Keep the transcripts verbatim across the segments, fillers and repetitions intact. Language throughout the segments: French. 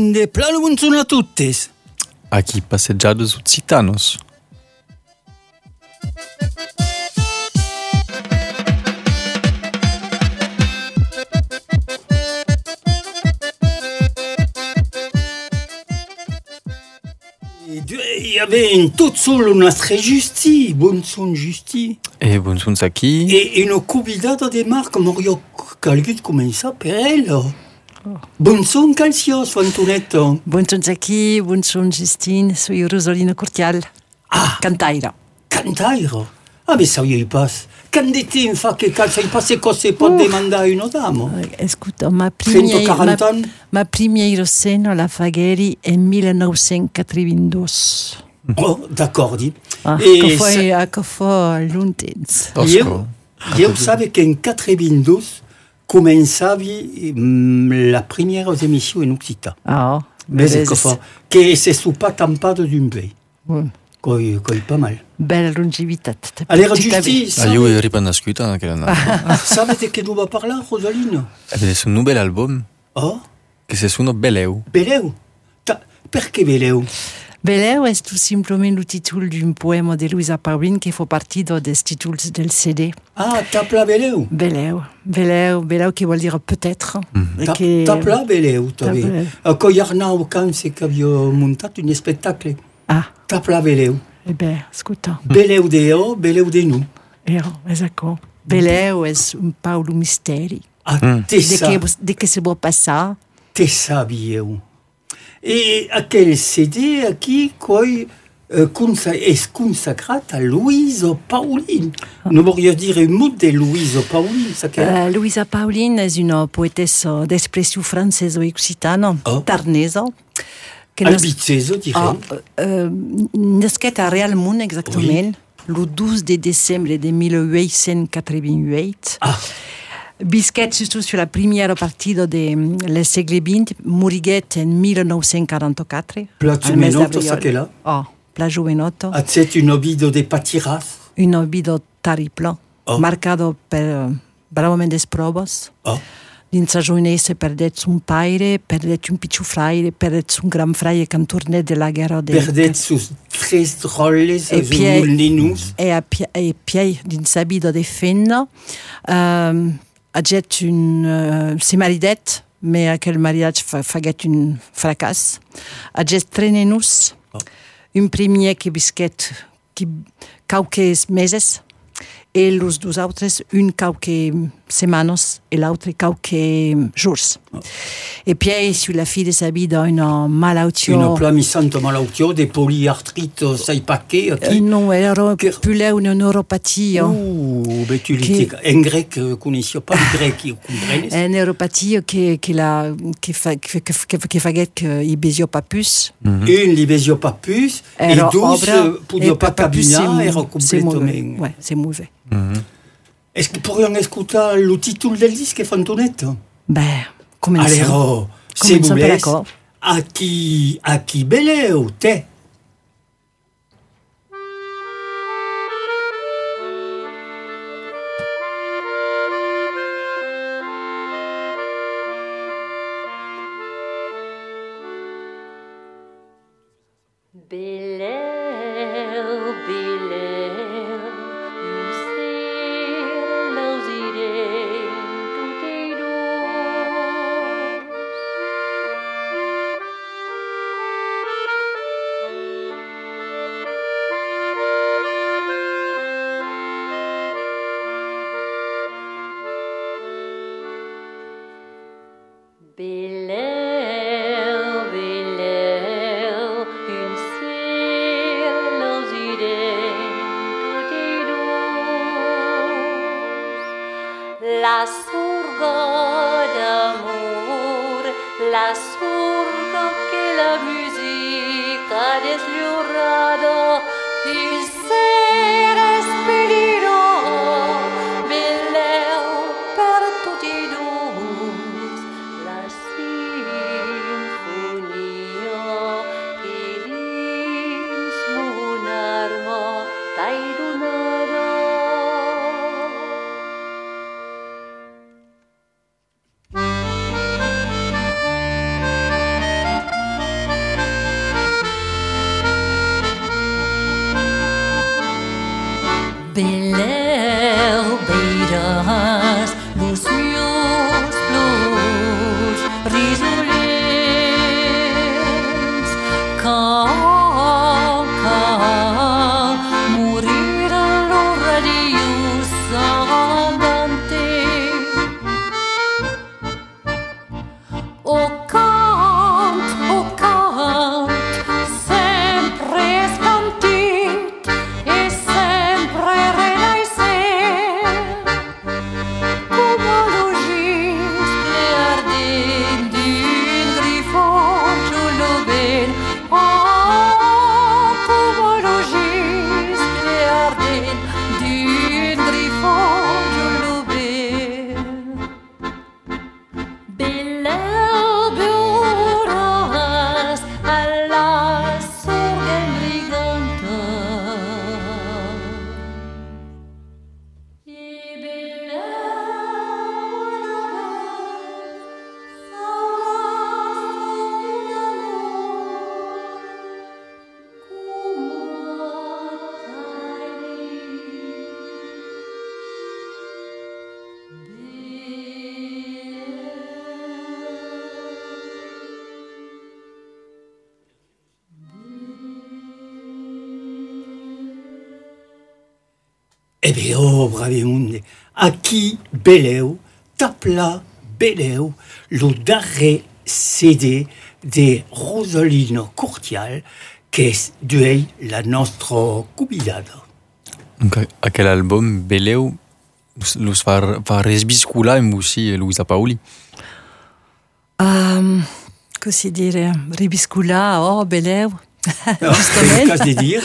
grande, plano buongiorno a tutti. Aqui passejados occitanos. Il y avait une toute seule nostra giusti, buongiorno giusti. E buongiorno aqui. E una convidata di Marco Morio Calgut comincia per elle. Buongiorno Calcios, Antonetto. Buongiorno Jackie, buongiorno Justine, sono Rosolina Cortial. Ah, Cantaira. Cantaira? Ah, mais ça y est pas. Quand était fa che calza il passe cose può demandare una dama? Ascolta, ma prima centoquaranta anni? Ma prima seno la Fagheri è millenovecentoquarantadue. Oh, d'accordo. Ah, e che foi a che foi l'untens. Io, io sapevo che in quarantadue començavi mm, la première émission in Occità. Ah, mais c'est que fa che se su pas tampado d'un bei. Mm. Coi, coi pas mal. Bella longevità. Allora, giusti, Ah, io ero ripanasciuta anche la sapete che dove parlare, Rosalina? È un nuovo album Oh? che si suona Beleu. Beleu? Ta, perché Beleu? Beleu è tout simplement le titolo d'un poema di Luisa Paulin che fa parte des titoli del C D. Ah, tapla Beleu? Beleu. Beleu, Beleu che vuol dire peut-être. Mm-hmm. Ta, che... Tapla Beleu, tavi. Tapla. Con Arnau Canse che avevo montato un spettacolo. Ah. Tapla Beleu. Eh bien, ascolta. Beleu de o, Beleu de nu. Ero, esatto. Beleu è un Paolo misteri. Ah, mm. te De sa... che, de che si può passare? Te sabi eu. E aquel C D aqui coi uh, consa es consacrat a Luisa Paulin. Ah. Non voglio dire un mot de Luisa Paulin, sa che? Uh, Luisa Paulin è una poetessa d'espressione francese e occitana, oh. tarnesa. Albizese, direi. Ah, uh, nasquet a Realmont, exactement, oui. Le douze de décembre de millehuit-cent quatre-vingt-huit. Ah. Bisquet, surtout sur la première partie del segle venti, moriguet en millenovecentoquarantaquatre. Pla Giovenotto, sa che là? Oh, Pla Giovenotto. Ah, c'est un obido de patiras? Un obido terrible, oh. marcado per uh, bravamente provas. Oh. Dins sa jovenesa perdet un paire, perdet un piccolo fraire, perdet un gran fraire che tornet de la guerra de... Perdet sus tres drolles, e sus mulninus. E a pie, e piei dins sa vida de fenna, um, aget un... Uh, se maridet, me aquel mariage fa, faget un fracas. Aget tre nenus, oh. Un premier que bisquet, qui cauques meses, et los dos autres, un quelques semanas et l'autre quelques jours. Oh. Et puis, sur la fin de sa vie, une malattie... Une plamissante malattie, des polyarthrites, sai paquet, qui... Non, era que... plus une neuropathie. Ouh, mais tu l'as en grec, je ne connaissais pas le grec, tu comprends? Une neuropathie qui, qui, la, qui, fa, qui, qui, qui faisait qu'il ne pas plus. Mm-hmm. Une, il ne pas plus, et douze, pour ne pas cabiner, era complètement... Oui, c'est mauvais. Mm-hmm. Est-ce que pourrions écouter le titre del disque, Fantonetto? Ben, commençons. Alors, c'est vous laisse, à qui, à qui Beleu, te? La surga d'amor, la surga que la musique ha deslumbrado y se respiró, Beleu per tutti noi, la sinfonia che dins un'arma t'hai donada. Beleu beiras los meus plors risolents cau, cau, morir lo radius andante. O cant, o cant, sempre scantit e sempre renaisser, come logis le ardent d'un grifon giuloben. Oh, come logis le ardent d'un grifon giuloben. Beleu beuràs a la sorgen briganta. I Eh bien, oh, bravemunde, aquí beleu, tapla beleu, lo darrer C D de Rosolino Curtial, que es duei la nostra convidada. Donc, aquel album, Beleu, los fa, fa resbiscula e aussi Luisa Paoli. Um, così dire, ribiscula, oh, beleu. Ah, c'est le cas de dire.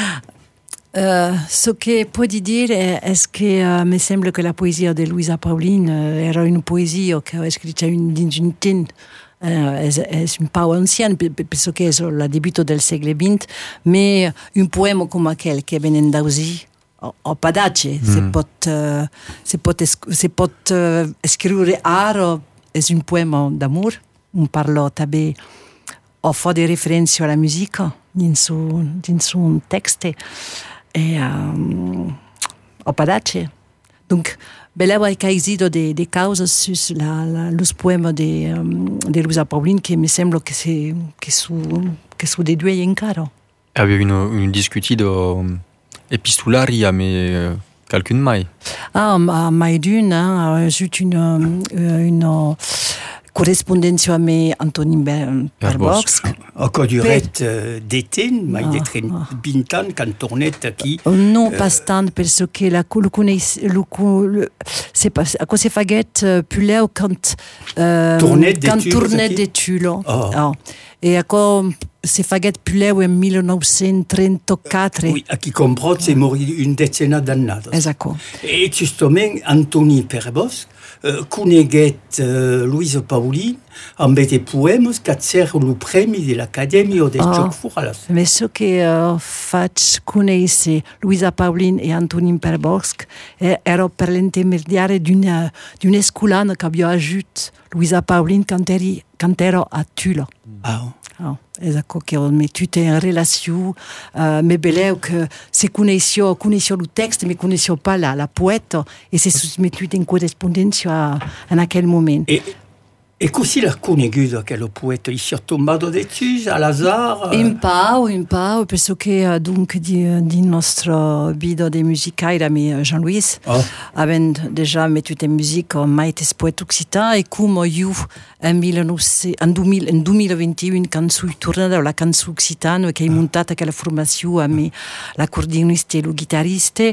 Uh, ce che può dire è che uh, mi sembra che la poesia di Luisa Paulin uh, era una poesia che ho scritto in un tempo uh, è, è un po' ancienne, penso che è il debutto del secolo venti, ma un poema come quel che viene da così o padace, mm. se pot, uh, se pot, se pot uh, scrivere aro, è un poema d'amore, un parlo també o fa des références alla musica in suo, in suo testo. Et um, o padace. Donc, beleu ai caisido de, de causas sus la, la, los poemas de, um, de Luisa Paulin che mi sembra che, se, che, su, che su de due incaro. Aveva un, un discutido um, epistolari a me uh, calcun mai. Ah, ma, mai d'une, j'ai une, une correspondenza a me Antonin Perbosc. Encore du reste uh, d'éten, mai de trenta ans, quand tornet aquí. Non, uh, pas tant, parce que la le connais, le, le c'est pas, à quoi c'est faguet, puleu quand, euh, tournet quand d'études. Tournet d'études. Oh. Oh. Et à quoi c'est faguet puleu en dix-neuf trenta-quatre. Oui, a qui comprend, c'est mort une decena d'annados. Exacto. Et justement, Antonin Perbosc, Uh, coneguet uh, Luisa Paulin amb de poemes que ser el premi de l'Acadèmia de oh, Jocs Florals. Mais ce que uh, faig conèixer Luisa Paulin et Antonin Perbosc era per l'intermediari d'una, d'una escolana que havia ajut Luisa Paulin quand, eri, quand era a Tula. Ah. Oh, esatto, che ho messo in relazione, uh, mi beleu che se conoscevo, conoscevo il testo, ma conoscevo pas la, la poeta, e si sono mettuti in corrispondenza in quel momento. E, e così l'ha conosciuto che lo poeta si è tombato dessus, all'azar? Un po', un po', penso che donc di, di nostro video di musica era Jean-Louis, oh. avendo già messo in musica mai des poètes occitans, e come io in, duemilaventuno, quando sono tornata alla canzone occitana, che ho montato quella formazione, me, la cordionista e la chitarrista,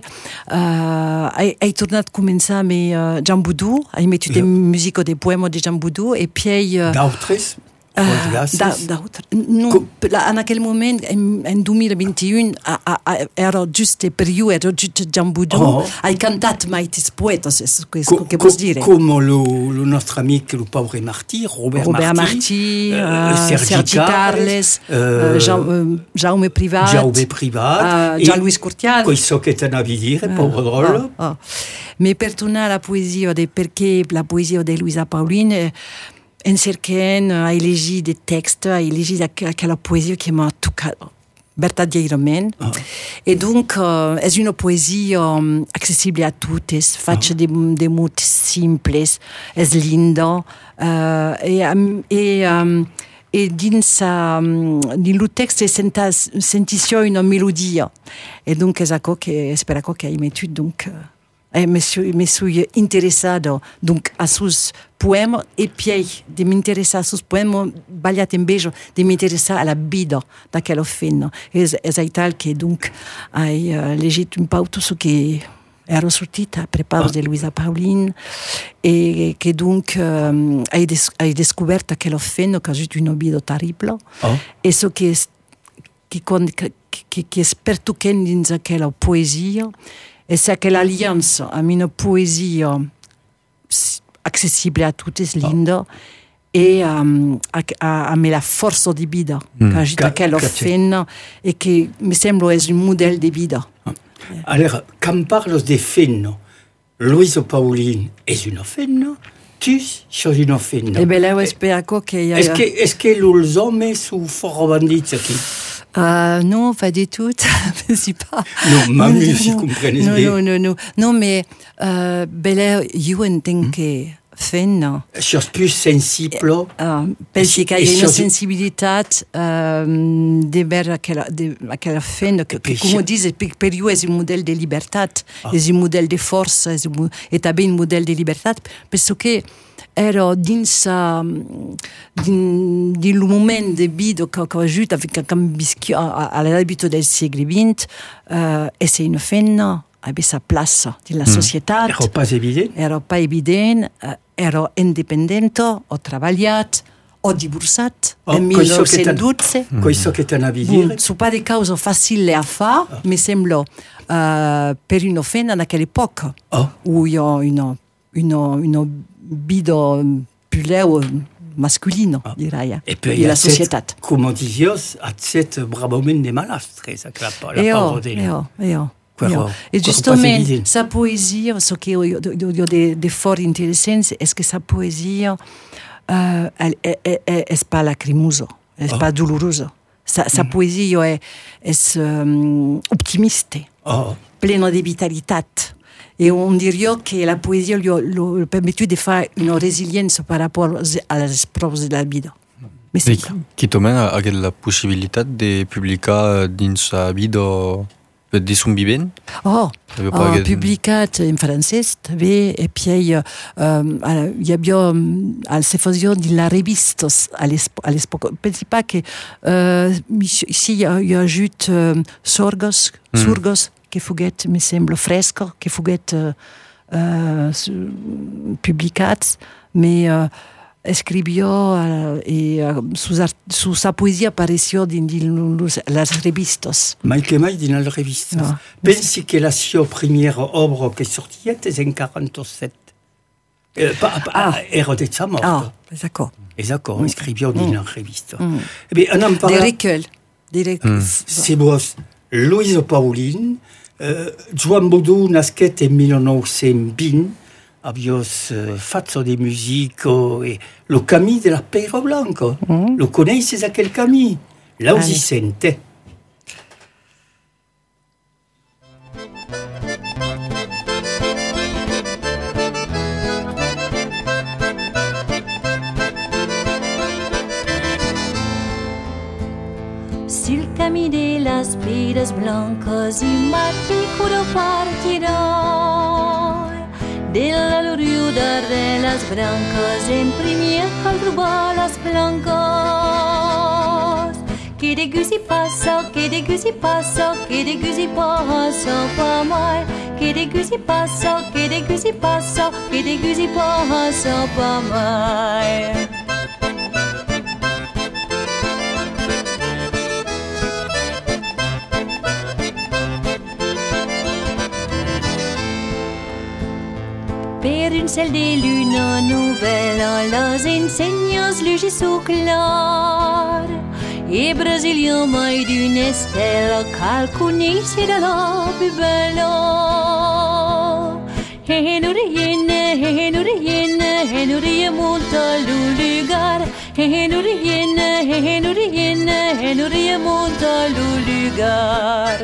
uh, ho tornato a cominciare a Jean Boudou, ho messo in musica dei poemi di Jean Boudou, e poi... Uh, D'autres? Uh, da, da, non, Co- la, in quel momento, in, in duemilaventuno, a, a, a, era giusto il periodo, era giusto Jean Boudou, oh. hai cantato mai ti poeta, è questo Co- che co- posso dire. Come lo, lo nostro amico, il povero Martí, Robert, Robert Martí, Martí, uh, Sergi, Sergi Carles, uh, Jean, uh, Jaume Privat, Jaume Privat, uh, Jean-Louis Curtial. Questo che te ne devi dire, povero drôle. Oh, oh. Ma per tornare alla poesia, perché la poesia di Luisa Paulin, en cercant a elegir des textes, a elegir aquella poesia che mi ha toccato verdadeirament. Ah. Et donc, euh, és una poesia um, accessible a totes, faig de, de mots simples, és linda, uh, e, um, e, um, e dins, um, dins el text sentas, sentissió una melodia. E donc, és això que espero que he metut, donc... Uh, E me, me suis interessado donc a sus poemas e poi de m'interessar a sus poemas valia també de m'interessar a la vida d'aquella fena. És, és tal que donc he uh, llegit un peu tot el que era sortit a prepaus de Luisa Paulin e que donc um, he, des, he descobert aquella fena que ha agut una vida terrible oh. e so que, que, que, que, que és pertoquent dins aquella poesia és aquella aliança amb una poesia accessible a totes, linda, oh. e um, amb la força de vida mm. que ha agut aquella fena e que me sembla és un model de vida. Ah. Alors, quand parles de fena, Luisa Paulin és una fena, tu sos una fena. E bé, là, espero que... Hi ha... Est-ce que, est-ce que els homes sont fort bandits aquí? Uh, non, pas du tout. C'est pas... Non, m'amuse, si comprenez non, bien. non, non, non, non, mais uh, Bella, io entenc que fent... Sos plus sensible. Uh, pensi que hi ha una sensibilitat uh, de veure aquella, de, aquella fent que, que com dius, per io és un model de llibertat, ah. és un model de força, és, un, és també un model de llibertat, penso que era dins, uh, dins, dins el moment de vida que, que ha ajudat a, a, a, a l'hàbit del segle vint, uh, és una feina aveva sa plaça dins la mm. societat. Era pas evident. Era pas evident, uh, era independente, ho treballat, ho divorçat oh, en mil nou-cents dotze. Mm. Questo che te n'avi dire. Non so pas de causa facile a fare, ah. mi sembla, uh, per una feina d'aquell'epoca, oh. où il y a una, una, una vida più masculina, ah. direi, e poi la società. Come dizios, a set bravament de malastres, la, la io, parodia. Io, io. Quello, e giustamente sa poesia, so che ho dei fori interessanti, è che sa poesia uh, è, è, è, è pas lacrimosa, è oh. pas dolorosa. Sa, sa mm. poesia è, è um, ottimista, oh. plena di vitalità. E on diria che la poesia gli ha permesso di fare una resilienza per rapport alle prove della vita. Mi sembra. Chi tomena ha la possibilità di pubblicare in sa vita di son vivent? Oh, oh publicat en francès també, e puis uh, uh, hi havia um, se fazia de la revistas a l'època. Pensi pas que uh, ici hi ha, hi ha ajut uh, sorgos, mm. surgos que foguet, me sembla, fresca, que foguet uh, uh, publicats, mais uh, escribió uh, e uh, su, su sa poesia apareció en las revistas. Mai que mai dins les revistes. No. Pensi que la sua primera obra que sortiet és en quaranta-set. Eh, pa, pa, ah. Era de sa mort. Ah, d'accord. És d'accord, mm. escribió dins mm. les revistes. Mm. Eh bé, en parla... Des recueils. Des recueils. Mm. C'est vos Luisa Paulin, uh, Joan Baudou nasquet en mil nou-cents vint, avios uh, fatto di musica e lo camí de la Pera Blanca. Mm. Lo coneces aquel camí? Là aussi sente. Sul camí de las piedras blancas y matricolo partirá de la loriuda de las brancas en primer caldo balas blancas que de gusi passa, que de gusi passa, que de gusi passa pa mai, que de gusi passa, que de gusi passa, que de gusi passa pa mai. Per un ciel de luna nouvelle, les ensenyes lugis au clar. E Brasilia mai d'una stella cal conèixer la più bella. E non riene, e non riene, e non riene molto al lugar. E non riene, e non riene, e non remonta lo lugar.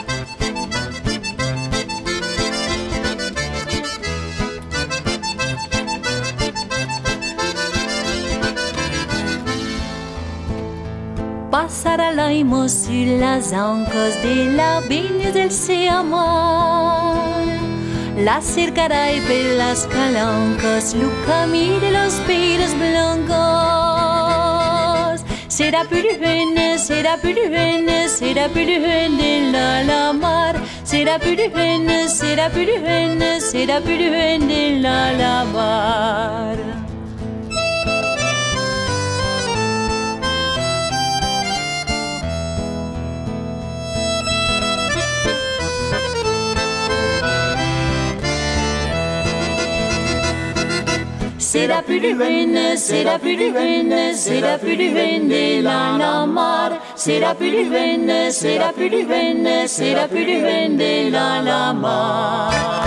Passaremos sur las ancas de la viña del Seamar. La cercará y pelas calancas, lo camino de los pinos blancos. Será purhuene, será purhuene, será purhuene la la mar. Será purhuene, será purhuene, será purhuene la la mar. Será purhuene, será purhuene, será purhuene la la mar. Será purhuene, será purhuene, será purhuene la la mar.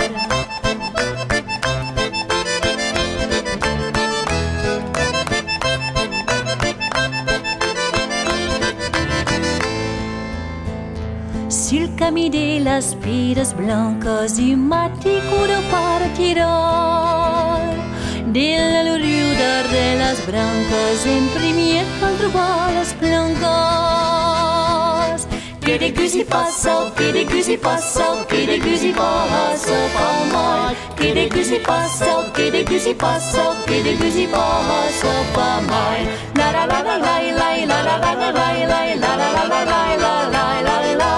Sur le camino de las piedras blancas y maticuro partirá. De la luriuda de las brancas imprimiendo entre balas blancas. Que de gusi passa, que de gusi passa, que de gusi passa pas mal. Que de gusi passa, que de gusi passa, que de gusi passa pas mal. La la la la la la la la la la la la la la la la la la la.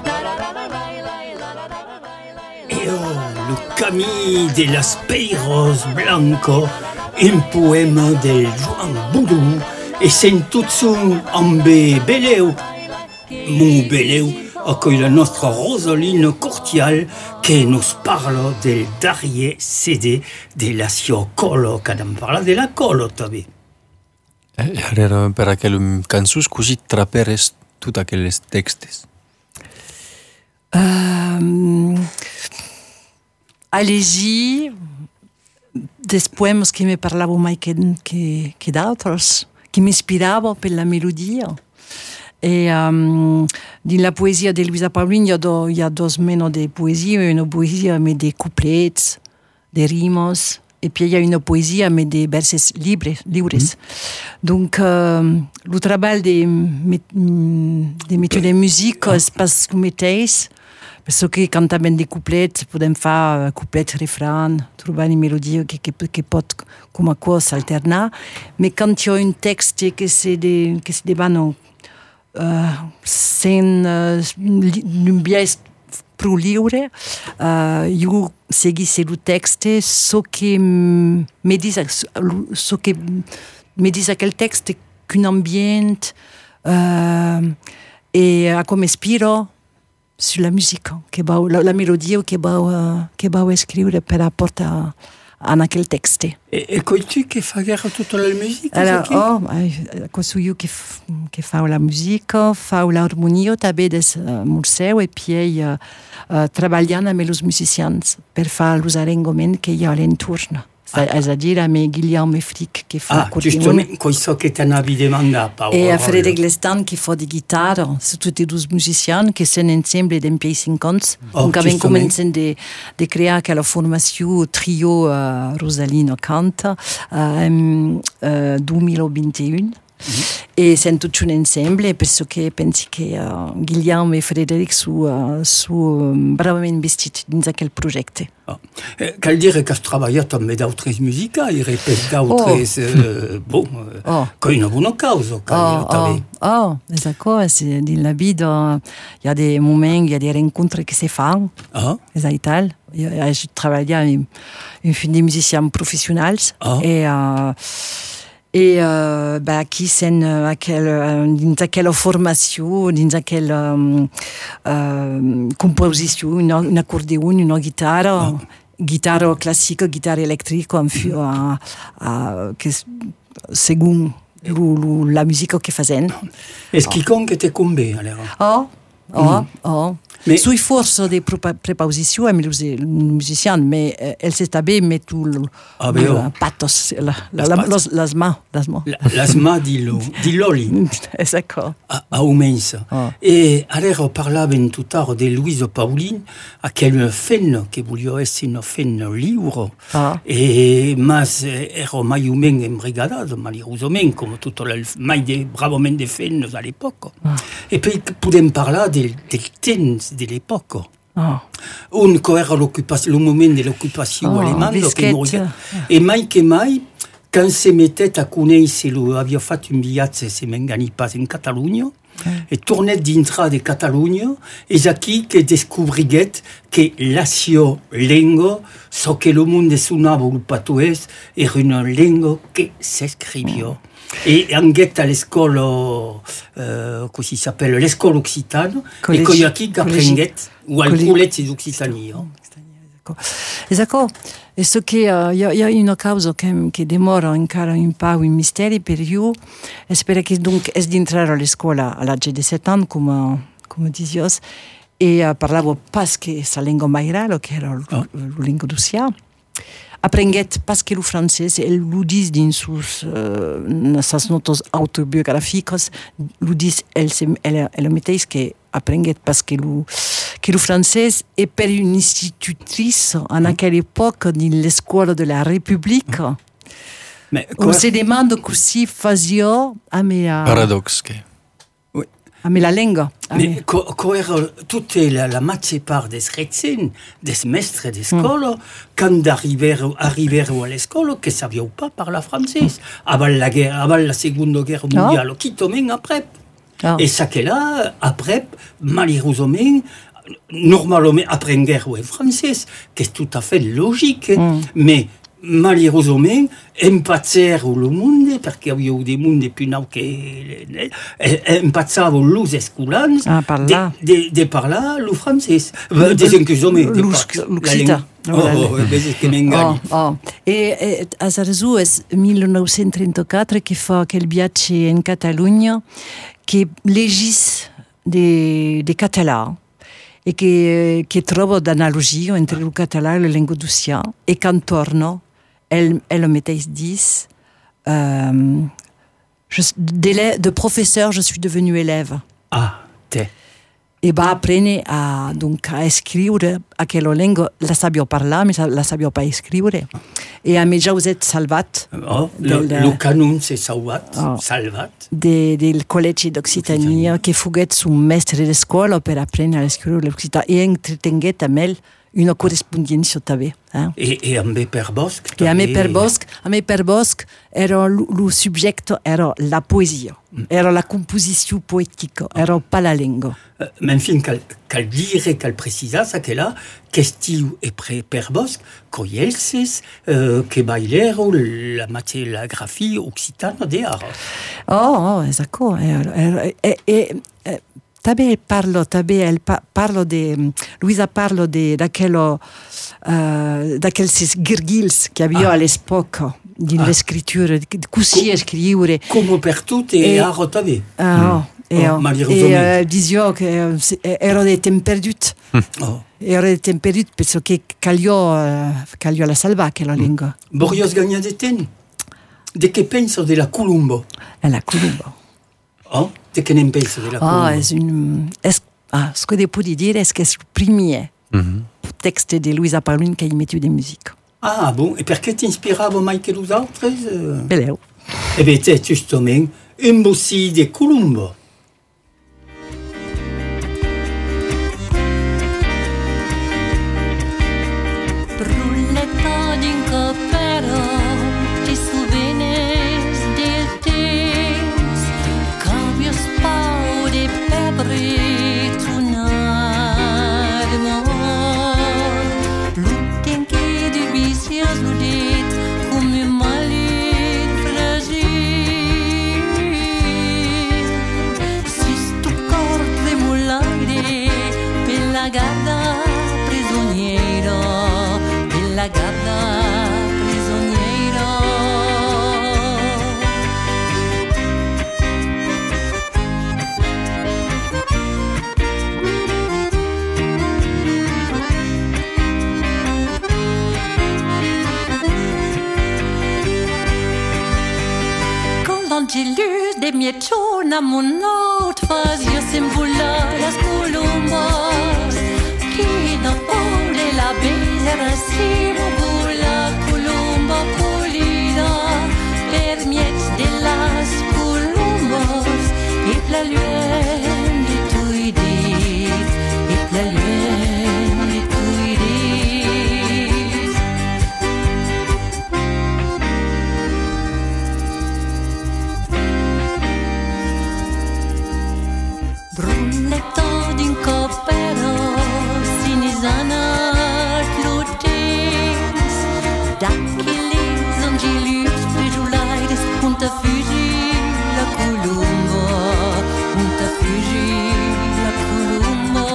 Le Camí de las Peiros Blanco, un poema del Joan Boudou, et sentutsun ambe beleu, mon beleu, accueille la nostra Rosaline Cortial, che nos parla del darrier C D de la sio colo, che nam parla de la colo també. Era per aquel cançons così traperes tot aquelles textes. Um, allez-y, des poèmes qui me parlaient mai que, que, que d'autres, qui m'inspiraven per la melodia. Et um, dans la poésie de Luisa Paulin, il y a, do, il y a deux menos de poésie, une poésie avec des couplets, des rimes, et puis il y a une poésie avec des verses libres. libres. Mm. Donc, euh, le travail des de métiers de musique, c'est parce que mateix, parce que quand on a des couplets, podem faire couplets, refrains, trouver une mélodie qui, qui, qui peut, comme quoi, s'alterner. Mais quand il y a un texte qui se débat, uh, sem uh, un biais pro liure, uh, io seguisse il texte, so che mi dice, so che mi dice quel texte qu'un ambient uh, e a come ispiro sur la musique, che va, la, la mélodie che va, uh, che va scrivere per apportare a quel texte. E, e coi tu che fa tutta la musica? Alors, oh, questo io che, f- che fa la musica, fa l'armonia també des uh, museu e poi uh, uh, treballant amb els musicians per fer els arranjaments que hi ha a l'entorn. Ah. És a dir, amb Guillaume Frick che fa ah, giustamente questo che ti avevi domandato. E a Frédéric Lestan che fa di chitarra, sono tutti due musiciani che sono insieme da più cinquanta. Oh, donc abbiamo cominciato a creare quella formazione trio uh, Rosalino canta uh, in uh, duemilaventuno. Mm-hmm. E sono tutti un insieme perché penso che uh, Guillaume e Frédéric sono, sono bravamente vestiti in quel progetto. Oh. Eh, vuol dire che hai lavorato anche da altre musiche, hai ripetuto altre, oh. eh, bon, oh. Con una buona causa. Oh, oh, oh, esatto, nella vita il y a des moments, il y a des rencontres qui se font, oh. Esatto. Je travaille avec des musiciens professionnels oh. et uh, E uh, beh, qui sen uh, aquel, dins aquella formació, dins aquella um, uh, composició, un, un acordeon, una guitarra, oh. guitarra classica, guitarra elettrica, mm. uh, uh, che, segun lu, lu, la musica che facen. E chi con che te con be, allora? Oh, oh, mm. oh. Mais- Sui forse des prepa- preposizioni, mi usi il musicien, mais euh, elle s'est habillée, mais tout le, Ah, ben le oh. pathos, la, la, Las la, patas. los- las mains, las mains. La- L'asma di, lo, di Loli. Esatto. a, a Oumensa. Ah. E allora parlaven tutto di Luiso Paulin, a quel fenno che voglio essere un fenno libero, Ah. e mas eh, ero mai umen embrigadado, malheureusement, come tutto il mai de bravamente de fenno all'epoca. Ah. E poi podem parlare del, del temps dell'epoca. Oh. Un co era l'occupazio, il momento dell'occupazione Oh, alemana, che Visquet. morì. E mai che mai, quand se mettait a conoscere, aveva fatto un viaggio, se m'engani pas, in Catalogna, e tornet dintre de Catalogna, e aquí che descobriguet che la sua lingua, so che lo mondo suonava il patois, era una lingua che si scriveva. E anche all'escola, uh, così si appelle, l'escola occitana, Collegi- e poi qui che collegi- apprenguet, o al collegi- collegio d'Occitania. Esatto. E so che uh, io, io una causa che, che demora ancora un po' un mistero per io, e spero che donc è di entrare alla scuola all'età di sette anni, come, come dizios, e uh, parlavo perché sa lingua mairale, che era Oh. la lingua d'Ussia. Apprenguet perché lo francese, e lo dice in sus, uh, in suas notas autobiográficas, lo dice, elle, elle, elle metteis che apprenguet perché lo, che lo francese è per un'istitutrice in quell'epoca nelle scuole della Repubblica. Mais On se demanda così faccio a me, Paradox che a me la lingua. a me. Mais co, co era tutta la, la maggior parte des ragazzini, des maîtres de scuola, mm. quando arrivero, arrivero alla scuola, che sapevano pas parler francese. Avant la guerra, avant la seconda guerra mondiale, qui tombait après. Ah. Et ça que là, après, malheureusement, normalement, après une guerre, ouais, française, qui est tout à fait logique, Mm. mais malheureusement, impazzarono lo mondo, perché avevo dei mondi più nau che impazzavo los escolans Ah, parlar. de, de, de parlar lo francese. Desencusome, de L'us- par- l'occità. la lingua. Oh, oh, vedi che mi ingagni. Oh, oh. E, e a Sarasù è millenovecentotrentaquattro che fa quel viaggio in Catalogna che legis de, de català e che, che trova d'analogia entre il català e la lingua d'Ussia e quand torna elle, elle mettait dix euh, je, d'élè- de professeur je suis devenu élève Ah, te. e va apprendre a, donc, a scrivere aquella lingua, la sapevo parlare, ma la sapevo pas scrivere. E a me già ho salvat Oh, lo, del, lo canon si è salvat, Oh. salvat. de, del collegio d'Occitania che fughet su un mestre di scuola per apprendere a scrivere l'Occitania e entretenguet a me una corrispondenza també. Eh? E, e a me per Bosc. E a me també. per Bosc, a me per Bosc era il soggetto, era la poesia, Mm. era la composizione poetica, era pas la lingua. Uh, ma infine, cal, cal dire, cal precisar, sa che là, che stiu e pre per Bosc, coielses, uh, che bailero la, mate- la grafia occitana de art. Oh, oh, esatto. E, e, e, e, e també parlo, també el pa, parlo de, Luisa parlo de d'aquello, uh, d'aquells gurgils che havia Ah. all'epoca di Ah. l'escrittura, così scrivere. Come per tutte e E- art també. Ah, oh, e, Oh, oh, malheureusement. e uh, disio che uh, era dei tempi perduti. Oh. Era dei tempi perduti, penso che cagliò, uh, cagliò la salva quella lingua. Borios gagna de ten. De che penso della Columbo? E la columba. Oh? De che ne penso della Columbo? Ah, è un... Es, ah, ce que je peux dire, c'est que c'est le premier Mhm. texte de Luisa Paulin che ha messo di musica. Ah, bon, e perché ti inspiravo mai che los altres? Uh... Beleu. E beh, te, giustamente, un bossi de Columbo. Rulletta din capero, ti souvenes del temps, cambio spau de pebre tronarmo. Lutem che de vicias ludet, come malit fragil. Si sto cor tremolare, per la gada prigioniero, per la gada l'angelus de mieciona monot fazio sembula las columbas qui dans ole la bezera simo bula columba polida per miet de las columbas et la lune de tuidit et la lune de tuidit brulletto din coppero sinisana clotins d'Achilles angelus prijulaides punta fugi la columba punta fugi la columba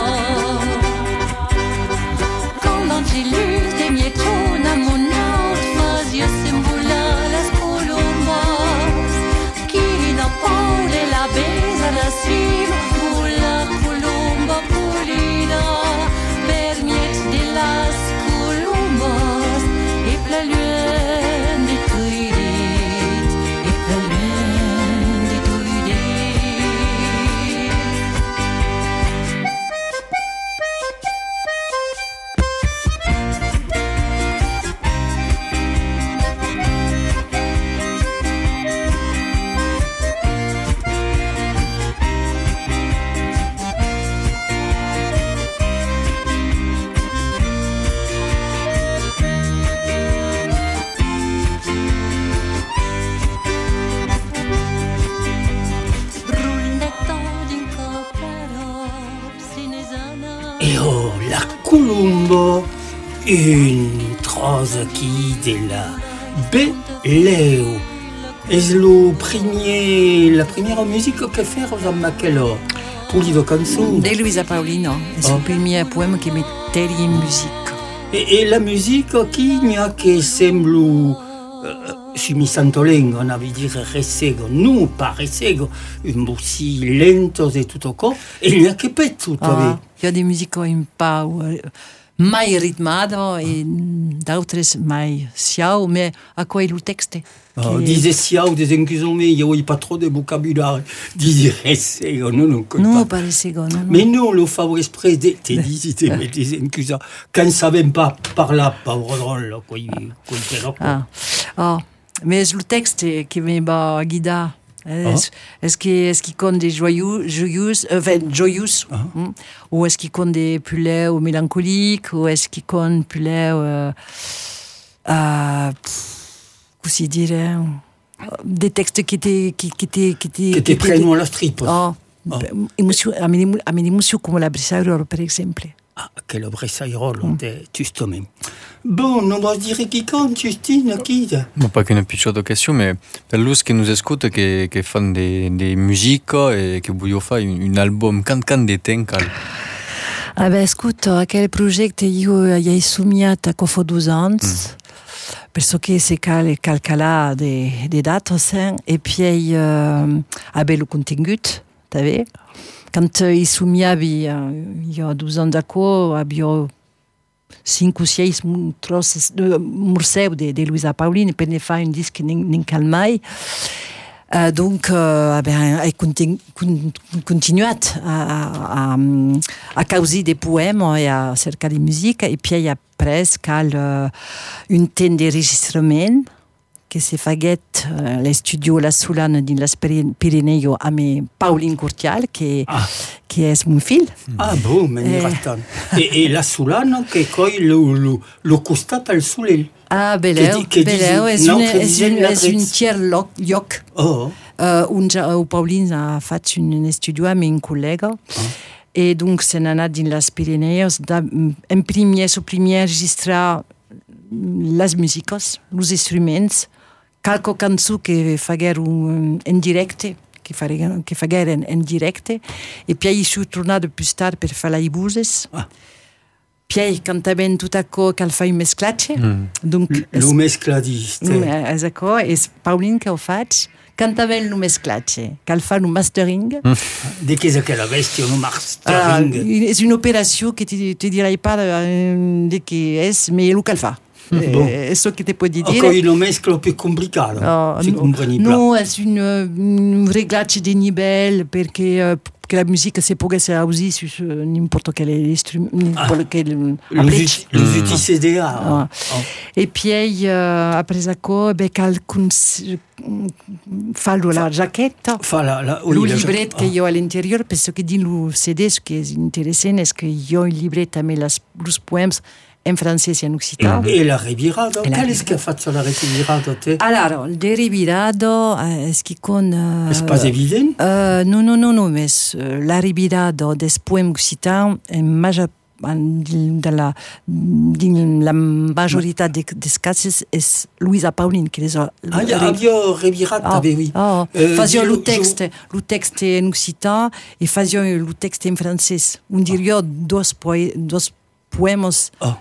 con l'angelus de mieciona monot fazio sembula las columbas chi non pone la besa da cima la columba pulida per miet de las columbas et la lune de tuidit et la lune de tuidit brulletto din coppero sinesana Et oh, la colombo, une chose qui de la Beleu. Es le premier, la première musique que fait Rosa Machello. Pulido canzone. De Luisa Paulino, è Oh. il primo poema che mette in musica. Et, et la musique qui n'y a que semble euh, si mi santolengo, on avait dit resego, non pas resego, un aussi lentos et tout au corps, et il n'y a que pezzo, Ah, il y a des musiques un peu euh, mai ritmado et d'autres mai siao, mais à quoi est le texte? Oh, Qui- disait siao, des incusomés, il n'y a pas trop de vocabulaire, disait resego, non, non, Non, pas. pas les secondes. Non, Mais non, le favor express des te dis, te mets des incusas, quand ne savait pas par là, pauvre drôle, quoi, quoi, quoi, ah. Ah. Mais le texte qui m'a guidé, est-ce est qu'il est qu compte des joyeux, joyeux, enfin, joyeux, Ah. hein, ou est-ce qu'il compte des pulets ou mélancoliques, ou est-ce qu'il compte pulets, euh, euh, comment s'y dirait, des textes qui étaient, qui, qui étaient, qui étaient, que te prennent la strip. oh, Ah. émotion, à mes à mes émotions comme la Bressauro, par exemple. Ah, che lo bressairolo, mm. giustamente. Bon, non vuoi dire chi con, Justine, chi? Non pas qu'une petite question, mais per lus qui nous écoute, qui, qui font des, des musiques et qui vogliono fare un, un album, quand quand des temps, Ah ben, écoute, quel projet io hai somiato a Cofo ans, mm. perché se cal calcala de, de dates, et puis euh, abe le contengut, t'avais? Quand i somiavi, il y a douze ans d'acco, abbiamo cinque ou six trosses de morceaux de, de Luisa Paulini per ne fare un disque in calmai. Uh, donc, uh, ben, hai continu, continuat a, a, a causer des poèmes et à cercar de musique. Et puis, après, cal uh, un temps d'enregistrement que se faguet uh, le studio La Soulane din las Pirineo a me Pauline Curtial, qui, ah. qui est mon fils. Ah bon, mais eh. et, et la Soulane, che poi lo, lo, lo costata al Soulel. Ah, Beleu, Beleu, és un, és un, és un tiers lloc oh. uh, on ja, Pauline ha fet un estudi amb un col·lega oh. et donc se n'ha anat dins les Pirineus da, en primer, su primer registrar les músiques, els instruments, qualque cançó que fagueren en directe, que fagueren, que fagueren en directe, et puis hi suis tornat plus tard per fer les buses. Ah. Puis cantaven tot això cal fa un mesclatge. Mm. Donc, el mescladista. És això, és Pauline que ho faig. Cantaven el mesclatge, cal fa un mastering. Mm. De què és aquella bèstia, un mastering? Uh, és una operació que te, te diré pas de què és, mais el cal fa. Bon. è so che ti può dire. Encore une mescla più complicata, Oh, si no, compreni no, è un, un réglaggio di livello perché uh, che la musica si può essere usata su, su n'importe quale strumento, n'importe quale applique. L'usi C D A. Ah. Oh. E poi uh, après quoi, ben, qualcun fa la giacchetta, Fa la, la, il oui, la- libretto che ah. io ho all'interiore, penso che di lo C D che è interessante è che io ho il libretto a me las, los poems in francese e in occitano. E la rivirata? E la Qual è che ha fatto la rivirata te? Allora, il derivado è che con... Uh, È pas évident? Uh, non, non, non, non, mais uh, la ribirado des poèmes occitans è maggior dalla la maggiorità dei casi è Luisa Paulin che les a Ah, ja, abbiamo rivirata, oh, oui. oh. Euh, Faisions je- le texte, le texte en occitan et faisions le texte en français. On dirait deux poe- deux poèmes Oh.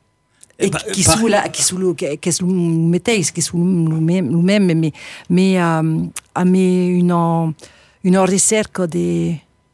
et Bah, qui bah- sont là, qui sont qui qui sont métais, qui sont le même, le même, mais mais euh, a mais une une recherche de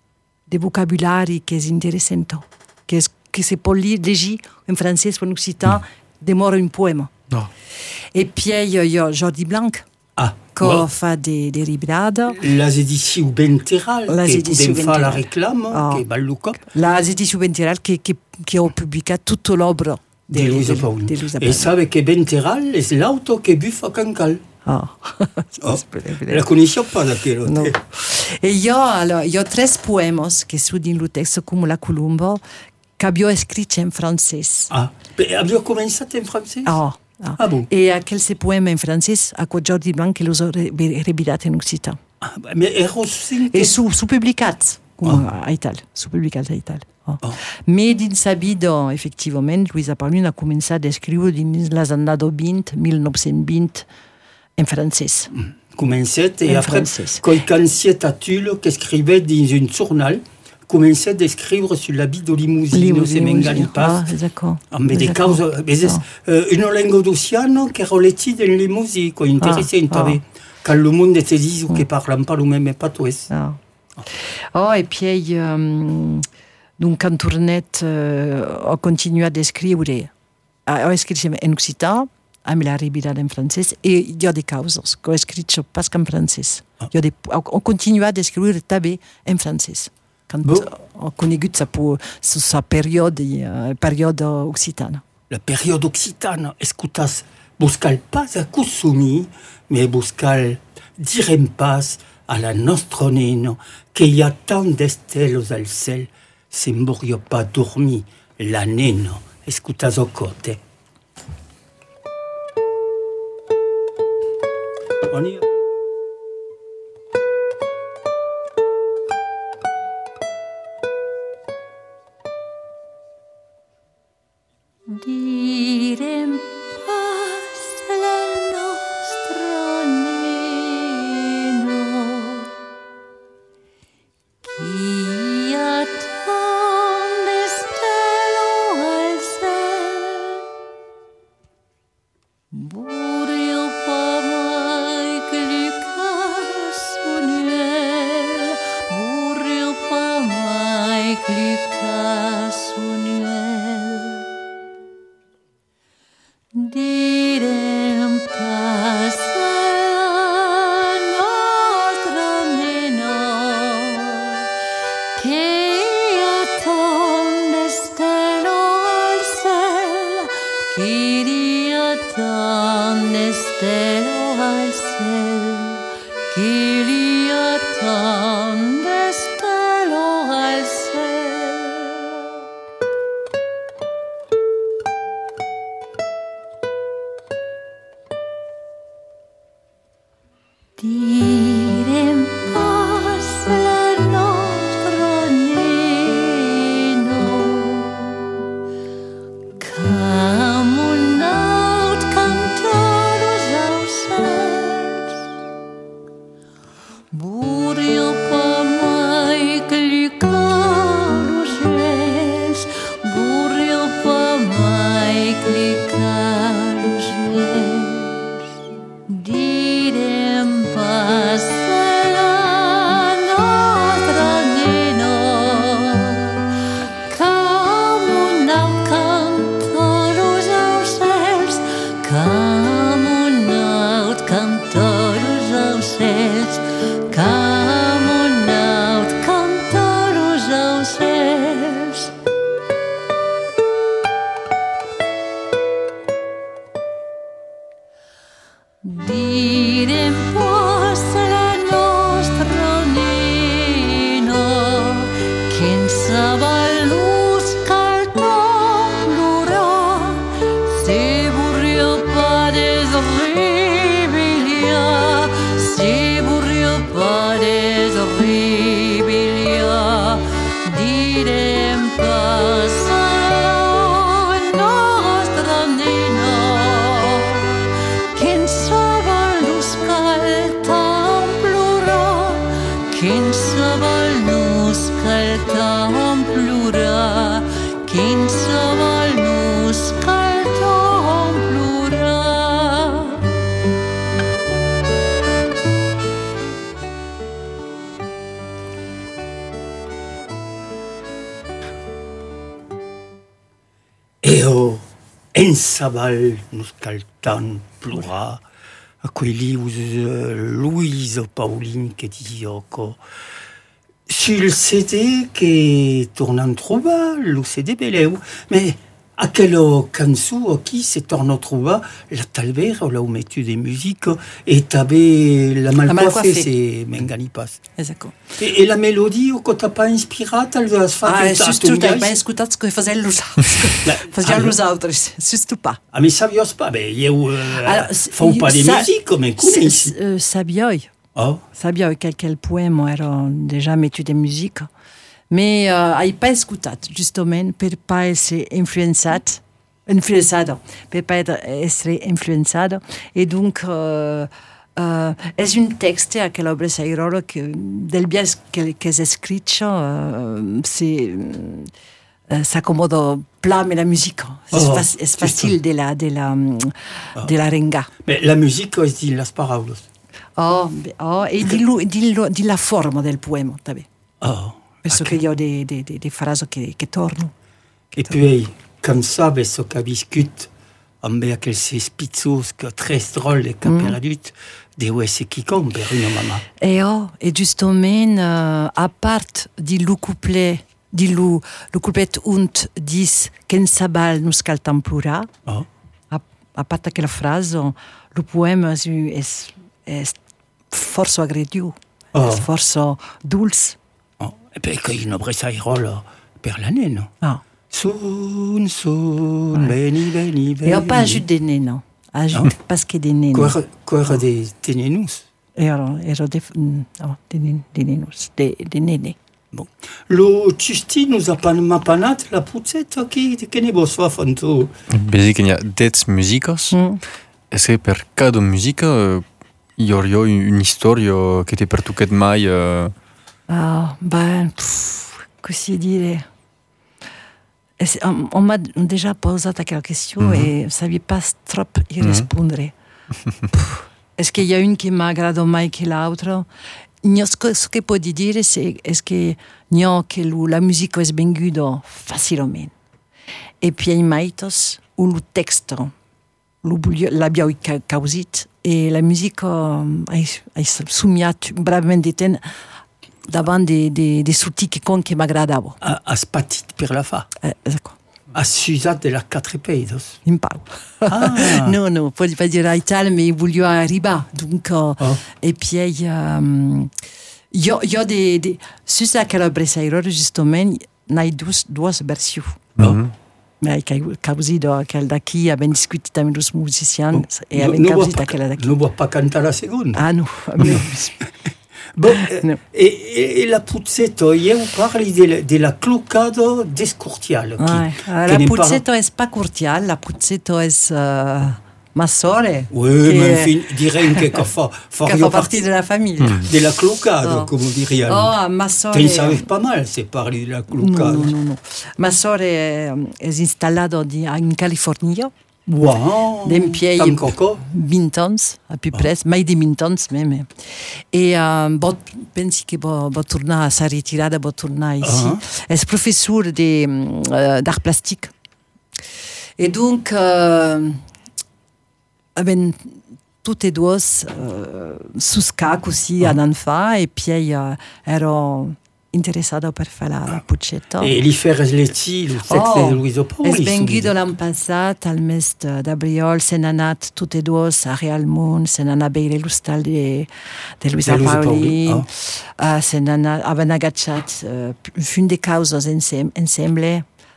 de vocabulaire qui est intéressante, qui est que c'est pour lire léger en français ou en occitan demora un poème. No. Et puis il y a Jordi Blanc Ah, qui wow. fait des des ribrades. Les éditions Benteral, Les che éditions podem fa la Benteral. réclame, Ah. che bello cop, La édition Benteral qui qui qui a publié toute l'œuvre di Luisa Paulin. de Luisa E Paulin. sabe che Benteral è l'auto che buffa Cancal. Ah. Oh. La conosciamo pas da quello. No. E io, allora, io ho tre poemas che sono in testo come la Colombo che abbiamo scritto in francese. Ah, beh, abbiamo cominciato in francese? Ah, ah. Ah bon? E a questi poemi in francese a Jordi Blanc che li ho ribirati in occitan. Ah, ma ero cinque... E su, su pubblicati come a Italia, su pubblicati a Italia. Oh. Oh. Ma din sabido, effettivamente, Luisa Paulin ha cominciato a scrivere nel andato venti, millenovecento in francese. Cominciate e In après, francese. quel cansiet a Tulle che scrivait dans un journal, cominciate a scrivere sull'abito di limousine, se mengali pas. Ah, d'accord. Ah, mais des D'accord. causes, mais Ah. euh, une langue d'Oceano che roletti dans les musiques, quoi, interessante, Ah, ah. quand le monde te dit che parlano pas le même patois. Ah. Oh, e poi um, donc en tournette uh, ho continuato a scrivere uh, ho scritto in occitan a me la ribirata in francese e io ho dei cause che ho scritto pas in francese io ho, de, ho, ho continuato a scrivere també in francese quand Bon. ho conosciuto sa, po- sa, sa periode uh, periode occitana. La période occitane, escutas, buscal pas a consumi, mais buscal direm pas a la nostra neno, che hi ha tant d'estelos al cel, se morio pas dormi, la neno, escutas o cote. On y... Direm pas la nostra neno, chi ha tant stelo al cel, burio pa mai che gli casunuel, burio pa mai che gli casunuel. Direm pas alla nostra neno che ha tant stelo al cel, che ha tant stelo al cel, che ha tant stelo al cel. Direm pas la nostra neno, come un aut cantaros aucels, burio pa mai che gli caros res, burio pa mai che gli caros res. Direm pas la nostra neno, come un aut cantaros aucels, se burrio pades ribilia, se burrio pades ribilia, direm passa nostra nena, qu'en saval nus caltam plura, qu'en saval nus caltam plura, qu'en saval nus caltam plura. Eo, en saval nus caltan plura, a quelli us uh, Louise Pauline che dio co sul C D che tornan troba lo C D beleu, mais a quello cançó qui se torna troba la talver la umetu de musique et tabe la mal mal coiffée coiffée. c'est mengani pas. Esatto. Et, et la mélodie que t'as pas inspirata, elle va se faire Ah, que sus tu hai mai ascoltat che facevano los facevano los altri, sus tu pas. Ah, mais ça vient pas, mais il y a euh, Alors, font pas des ça- musiques comme un coup S- ici. euh, Sabioi. Oh, Sabioi quel poema ero déjà metu de musica. Mais uh, hai pas ascoltat, giustament, per pas essere influenzat, influenzado, per pas essere influenzado. Et donc, uh, uh, è un texte a che l'obra Sairolo che del bien che, che è scritto, uh, c'est uh, s'accomoda plat mais la musique. C'est Oh, fac- è facile de la, de la, um, de la renga. mais la musique, on se dit las paroles. Oh, beh, oh, e di, lui, di, lo- di la forma del poema, vabbè. Oh. Penso che io ho dei, dei, dei, dei frasi che, che tornano. Et puis, comme ça, ben, ce qu'a discute, on met quel c'est spitzos, que très drôle et qu'a perdu, de où c'est qui compte, per une maman. E oh, e giustamente, uh, a part di lu couplet, di lu, lu couplet unt dis qu'en sabal nus caltam plura, Oh. a, a parte quella frase, lu poema è, è forse aggrediu, Oh. è forse dulce. Oh. Et puis, quand il n'aurait ça, il roule per l'année, non? Ah. Sun, sun, beni, beni, beni. E ho pas ajout des nez, non. Ajout parce que des nez. non. Quoi, quoi, des ténénous. Ero, ero de, mm, oh, de, nen- de nenus, de, de nene. Bon. Lo Tusti nous a pas mapanat la puzzetta qui che ne bo so fanto. Basic, il y a des musicos. Mm. Est-ce que per cada musica euh, il y aurait une, une histoire qui était per tu que mai euh, Ah, ben, pff, così dire. E se- On, on m'a déjà posé quella question Mhm. et je ne savais pas trop y répondre. Pff, Est-ce qu'il y a une qui m'aggrade mai que l'autre? Io, ce que- ce che può dire, c'est est-ce que io che lu- la musica è venguda facilmente. E poi i maitos, o il testo, l'abbiamo causito e la musica ha somiato bravamente ten davanti dei de sutti che con che m'aggradavo. A, a spatit per la fa. Eh, ecco, A susat de la quatre peidos. imparo. Ah. no, no, puoi pas dire Ital, mais voglio arrivare. Donc, uh, Oh. e poi, um, io, io de, de, su sa che la Bresairo, giustamente, n'hai due, due versioni. mhm. Mais hai causito quella da qui, abbiamo discusso con i musiciani e No- abbiamo no causito va quella da pa- qui. Non va pas cantar la seconda. Ah no, no. Bon, euh, No. et, et, et la puzzetta, io parli de la, de la clocada descortiale. qui- Ouais. che La ne puzzetto è pas cordiale, la puzzetto è uh, massore. Oui, che- mais enfin, direi che che fa, fa, che fa parte della famiglia. de la clocada, Oh. come diria. Oh, massore. Tu ne savais pas mal, c'est parler de la No, clocada. no, no, no. Massore è, è installato di, in California, Wow, d'empiei tam coco. venti ans, a più presto, mai di venti ans, meme. E uh, bo, pensi che può tornare, sa ritirata, può tornare ici. Ah. È professore di, uh, d'art plastique. E donc, uh, abbiamo tutte e due uh, su scacco così ad anni fa, e poi uh, ero interessata per fare la, la puccetta. Et li faire leti, le set Oh, de Luiso è Pauli. svenguto l'anno passato al mese d'abril, se ne è andato tutte e due a Real Moon, se ne è andato a bere l'ustal di Luisa De Luisa Pauli, Pauli, oh. uh, se ne è andato, avevano agganciato uh, fin di cause insieme, insieme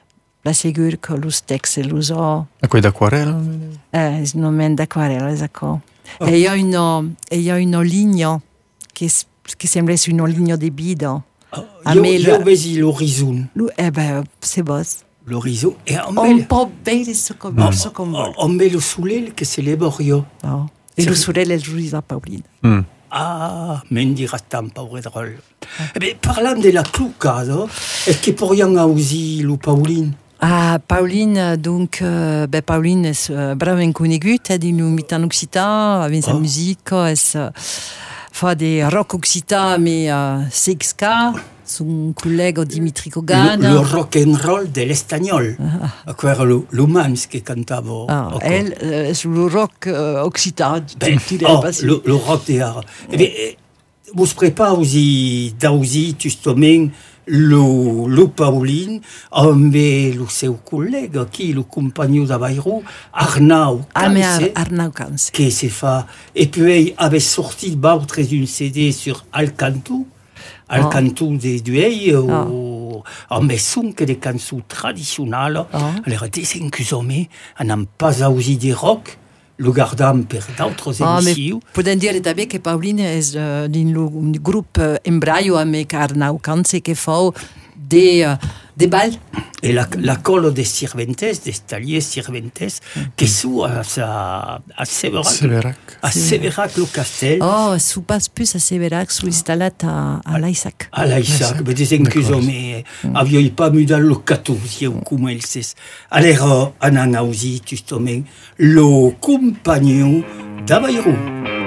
la sigur che lo text lo so. A quei d'acquarella? Eh, non è d'acquarella, esatto. Oh. E io ho una, e io ho una linea che, che sembra essere una linea di bido. Oh, io io vedi l'horizon. Eh ben, c'est beau. L'horizon. E un po' bene so come no, so come. On met lo soleil che se l'eborio. No. E lo soleil è Luisa Paolin. Mm. Ah, men dira tant pauvre drôle. Eh ben, parlant de la cluca, no? Est-ce que pourrions aussi lo Paolin? Ah, Pauline, donc, euh, ben, Pauline est uh, brava conegut, eh, din mitan occitan, avec sa oh. musique, es uh, fa des rock occitan, mais uh, sexka, son collègue Dimitri Kogan. Le, le rock and roll de l'espagnol, ah. Quello lo, lo Mans che cantava. Ah, elle, euh, sur le rock uh, occitan, ben, tu oh, le, le rock de art. Eh bien, vous préparez aussi, d'aussi, justement, Lo, lo Paolin, amb el seu col·lega aquí, el company de Bairro, Arnau Canse, ah, Arnau Canse, que se fa. Et puis ell avait sorti d'altres un C D sur Alcantu, Alcantu oh. de d'ell, oh. amb el son que de cançons tradicionals. Oh. Alors, desen que som n'hem pas aussi de rock, lo gardam per d'autres ah, émissions. Podem dire també que Pauline és uh, din un grup uh, embraio amb Arnau Canse que fa de, uh, de ball. Et la, la colle des Sirventes, des taliers Sirventes, mm. que sou a, a, a Severac. Severac. A Severac, le castell. Oh, sou pas plus a Severac, sou instal·lat a, a l'Aissac. A l'Aissac, mais des inclusos, mais avioi pas mudat le catorze, com ells. Alors, anan aussi, justement, le compagnon d'Abairou.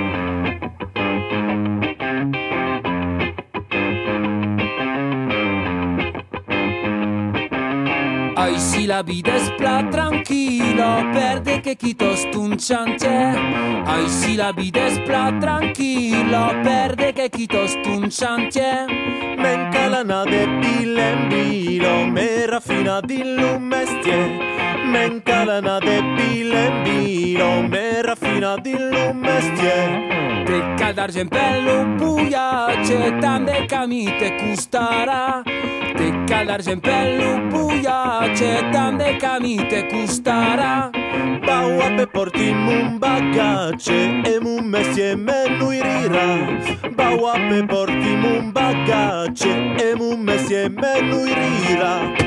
Ai si la vita es plat tranquillo, perde che chi tosto un chantier. Ai si la vita es plat tranquillo, perde che chi tosto un chantier. Men calana de pile en vilo, me raffina di un mestier. Men calana de pile en vilo, me raffina di un mestier. Te caldargen pello puiace, tant de camí te costarà. Te caldargen pello puiace, tant de camí te costarà. Bau a pe portim un bagatge e un mestier me nuirira. Bau a pe portim un bagatge e un mestier me nuirira.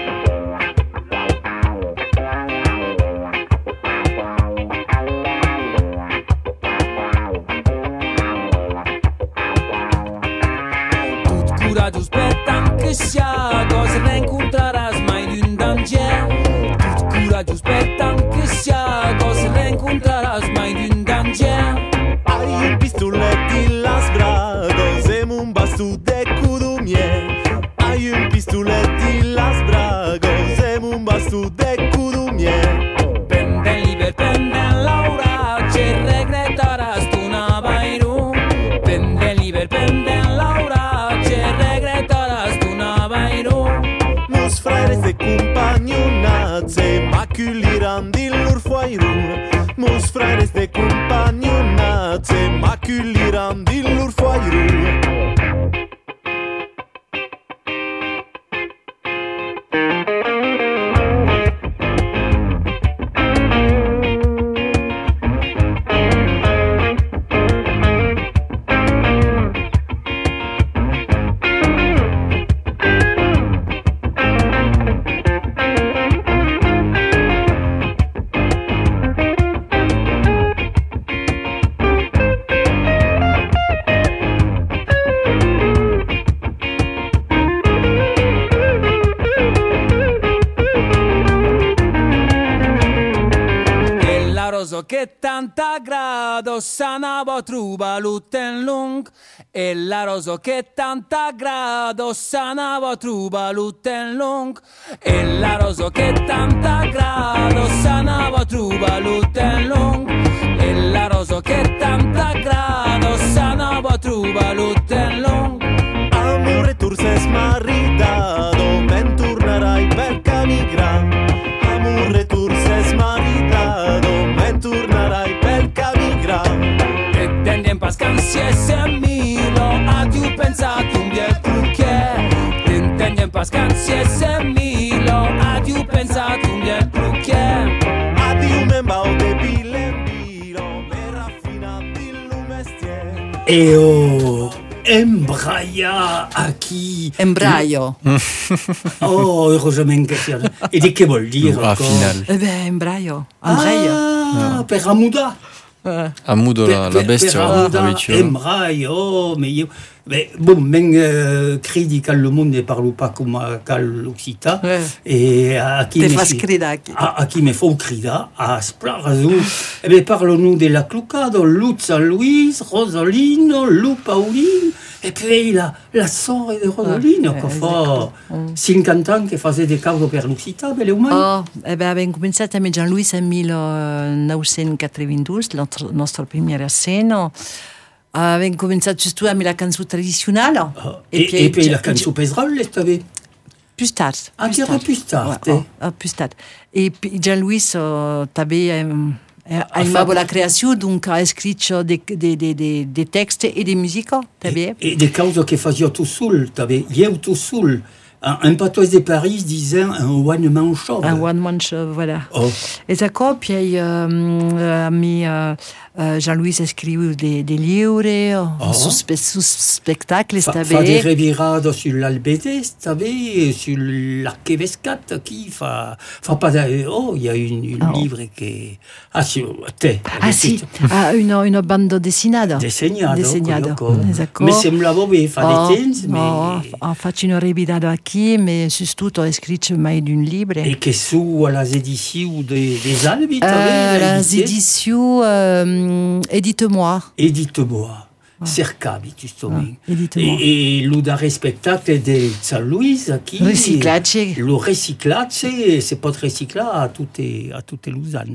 Courageux per tant que sia, cosa reincontraràs mai d'un danger. Tot courageux per tant que sia, cosa reincontraràs mai d'un danger. Hai un pistolet in las bragos e un bastó de cudumier. Hai un pistolet in las bragos e un bastó de cudumier. Penden liber, penden l'auratge, regretaràs tu una Bairro. Penden liber, penden l'auratge, regretaràs tu una Bairro. Mus fraires de compagnonatge maculiran di lor foiru. Mus fraires de compagnonatge maculiran di lor foiru. Che tanta grado sanava truba luten lung. E la roso che tanta grado sanava truba luten lung. E la roso che tanta grado sanava truba luten lung. E la roso che tanta grado sanava truba luten lung. Amore tu sei maritado, ben tornerai per camigrar. Amore tu sei maritado, tornerai per camigrar. E tendem pas cansiese a milo, a tu pensat un biel trucchier. Te tendem pas cansiese a milo, a tu pensat E o embraia aqui. Embraio. Oh, heureusement que c'est... Et de que vol dire Ah, encore? final. Eh ben, embraio. Embraio. Ah, per amuda. Amudo, la, la bestia, Per amuda, habituelle. embraio, oh, mais io... Mais, bon, men euh, credi cal le monde ne parle pas com cal l'Occità. Ouais. E aquí Te me fas fi- cridar aquí. A, aquí me fou cridar a esplazu. E be parlo-nous de la Clucado, Luz San Luis, Rosolino, Lu Paulin, e poi la, la sorre de Rosolino, Ah, que eh, fa cinquanta anys que faisait de causa per l'Occità, belle umai. Oh, eh ben, abbiamo cominciato a Jean-Louis en diciannove quarantadue, la nostra prima scena. Abbiamo cominciato giusto a la canzone tradizionale. E, e, e poi la canzone pesrale, l'estave. Plus tard. Ah, tu aurais plus tard, Ouais, t'es. oh, oh, plus tard. Et puis Jean-Louis uh, també um, a Ah, aimava fa- la creació, donc ha escrit des de, de, de, de textes et de musique, també. E de causa que fazia tu sul, t'avais, ieu tu sul. Un, un patois de Paris disait un one man show. Un one-man show, voilà. Oh. Et d'accord, puis um, uh, mi, uh, uh, Jean-Louis escriu des de livres, Oh. sus, spe, sus spectacles, Fa, fa de també. revirado sur l'Albedès, t'avais, sur l'Arquevescat, qui fa, fa pas de, oh, il y a une, une Oh. livre qui, ah, sur, te, Ah si, ah, une, une bande dessinada. Desegnado, Desegnado, esatto. Mi semblava bé, fa Oh, de temps, oh, mais... ho fatto una revirada aquí, mais surtout ho scritto mai d'un livre. E che su a las edicions de, des Albi, Euh, t'avais, les éditions euh, Édite-moi. Edite-moi. Cercavi, justement. Ah, edite-moi. E, e lo dare spectacle de San Luis, qui... Riciclaggio. Lo riciclaggio, c'est pas de recyclar à toutes a tutte les anni.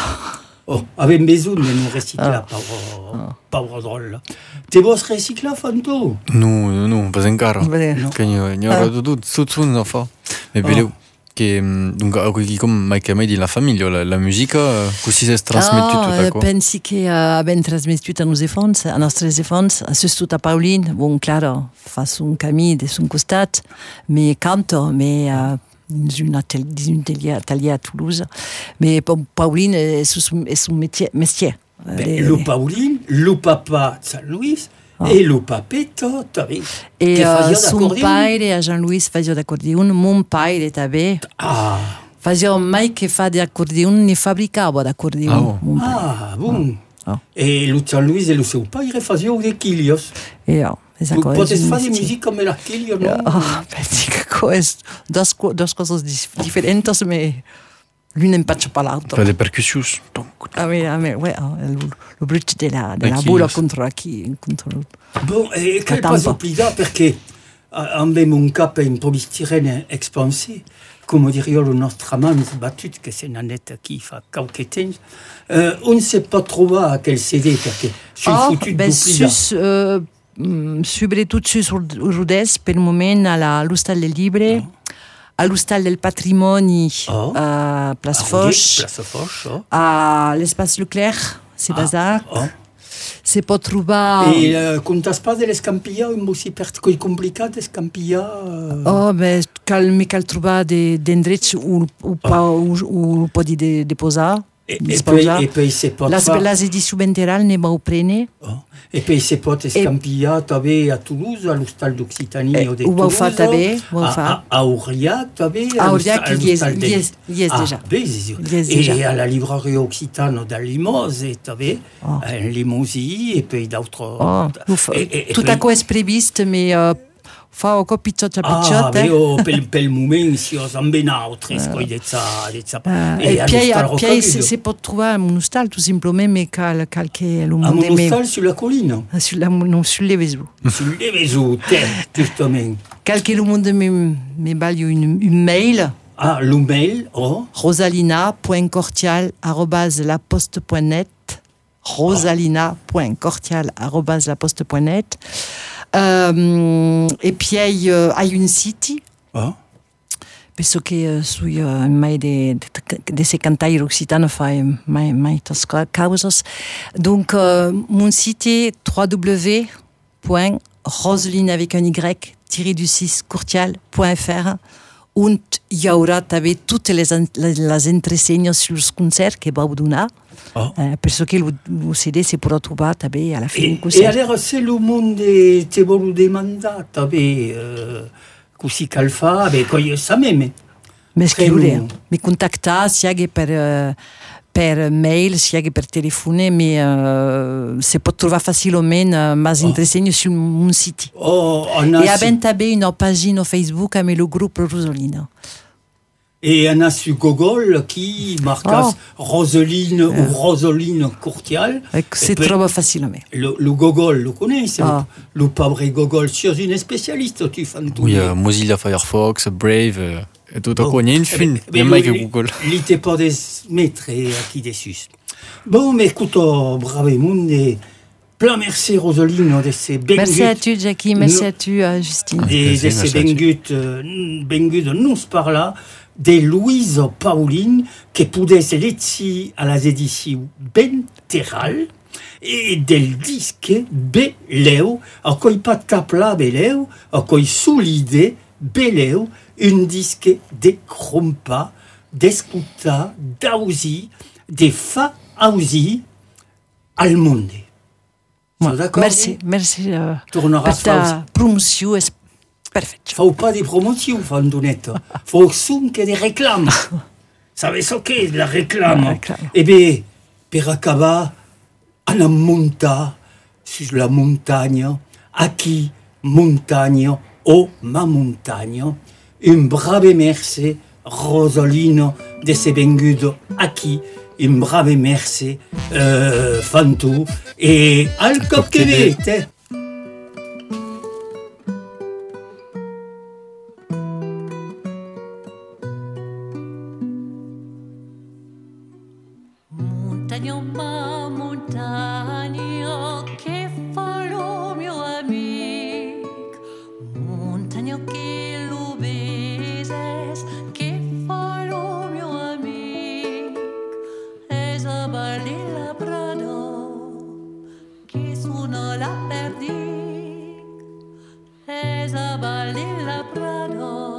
Oh, avem besoin de nous recyclar, pauvre, pauvre drôle. Te vos reciclar, Fanto? Nu, nu, pas encara. Beh, Că ne ne ora tutto tutto non fa. E beleu che dunque qui come mai che mai di la famiglia la, la musica così si è trasmettuta oh, tutta eh, qua. pensi che uh, abbiamo trasmesso a nostri fonds, a nostre fonds, soprattutto a Pauline, bon, claro, fa un cammino de son costat, mais canto, mais uh, dans un atelier, un atelier, atelier à Toulouse. Mais bon, Pauline est son, est son métier. métier. Ben, Les- lo Pauline, lo papa San Luis, e lo papetto, t'avais... Et che uh, fazia son d'accordion. père, a Jean-Louis, fazia d'accordion, mon père també. Ah, Fazia mai che fa d'accordion, ne fabricava d'accordion. Ah, oh. mon père. ah, bon. Ah. E lo San Luis e lo seu pare fazia de Quilios. E oh, esatto. Potes fare musica come la Quilio, no? Oh, pensi che cose, dos, dos cosas differentes, mais lui n'aime pas pas l'autre. Per le percussions. Donc, Ah, mais, ah, mais ouais, oh, le, le bruit de la, de la Aqui, boule yes. contre qui, contre Bon, e che La pas tampa. oblida perché abbiamo un capo in polistirene expansé, come diria lo nostro amant battut, che se n'en est qui fa qualche temps. Euh, on ne sait pas trop à quel C D perché sul Oh, foutu ben, d'oblida. sus, uh, mm, soprattutto sul Rudès, per il momento, alla l'Hostal del Libre, all'Hostal del Patrimoni, Oh. a Place Ah, Foch, Place Foch, oh. a l'Espace Leclerc, c'est Ah, bazar. oh. C'est pas trobar... E uh, contas pas de l'escampilla, un aussi per coi complicat escampilla. Uh... Oh, ben, cal, mi cal trobar de, d'endrets où, où, pas, où, où pot dir de, de posar. E, e, disposar. poi, e poi se pot Les, fa... les edicions venteral ne vau prene. Oh. E poi se pot escampilla també a Toulouse, a l'Hostal d'Occitanie Eh, o de ho vau Toulouse. fa també, ho vau a, fa. a, a Aurillac també. A a Aurillac, l'Hostal- hi és- l'Hostal hi és- hi és ah, déjà. bé, c'est sûr. Hi és E déjà. a la librairie occitane de Limoges també, Oh. en Limousin, e poi d'autres... Oh, ho fa, E- e- e tot poi- això és previst, mais uh, fa un cop pitjot a Ah, pitjot. bé, eh? oh, pel, pel moment, si os en ben altres, coi de ça, de ça. Uh, E et a puis, l'Hostal puis Roccaludo. se, se pot trobar a un hostal, tout simplement, mais cal, cal que le A monde mon aime. hostal sur la colline, Sur la, non, sur les vaisseaux. sur les maisons, justement. Cal que le monde me, me balle une, une mail, Ah, le mail, oh, rosalina point cortial arobase laposte point net, rosalina point cortial arobase laposte point net. Euh, et puis, il y a un site, oh. penso che sui uh, mai de, de, de se cantaire occitano fa mai, mai tas causas. Donc, uh, mon site w w w point roseline avec un y tiré du six courtial point f r Und hi haurà també totes les, les, les entresenyes sus concerts que vau donar. Oh. Eh, penso che il, il C D si podrà trovare també a la fin E, del e concert. allora se lo mondo ti vuole demandare, beh, uh, così cal fa, beh, coi sa meme. Mi scrivere, Prego. mi contattare sia che per, uh, per mail, sia che per telefono, mi uh, si può trovare facilmente uh, mais entresenyes sul un sito. Oh, on a E su- abbiamo també una pagina Facebook avec le groupe Rosolina. Et on a su Google qui marque Oh. Roseline ou Roseline Courtial. E si E poi- trova facilmente. Le, le Google, lo conosci? Ah. Le, le pauvre Google, tu es une spécialiste, tu fais tout. Oui, uh, Mozilla Firefox, Brave, uh, e tutto Oh. qua. Niente Eh fin, beh, niente beh, mai lui- che Google. Lì te può mettere qui dessus. Bon, mais écoute, oh, bravo monde, et plein merci Roseline de ces benguts. Merci à tu, Jackie. Merci No. à tu, uh, Justine. De, Merci, de ces merci à tu. benguts, euh, benguts nous par là, de Louise Pauline, qui pouvait se letzi à las éditions Benteral, et del disque Beleu, a coi pas tapla Beleu, a coi solide Beleu, un disque de crompa, d'escuta, d'ausi, de fa ausi al monde. Ouais. Sois d'accord? Merci, merci uh, Tornera per ta promoció. És perfecte. Fau pas des promotions, Fandonette. Fau som que des réclames. Savez ce qu'est la réclame? La réclame. Eh bien, per acabar, en monta sur la montagne, aquí montagne, oh ma montagne, un brave merci, Rosolino de se vengudo aquí, un brave merci, euh, Fantou, et al cop que T V. vete. Montagna, ma montagna, che fa lo mio amic. Montagna che lo beses, che fa lo mio amic. Es a balli la prado, che suona la perdic. Es a balli la prado.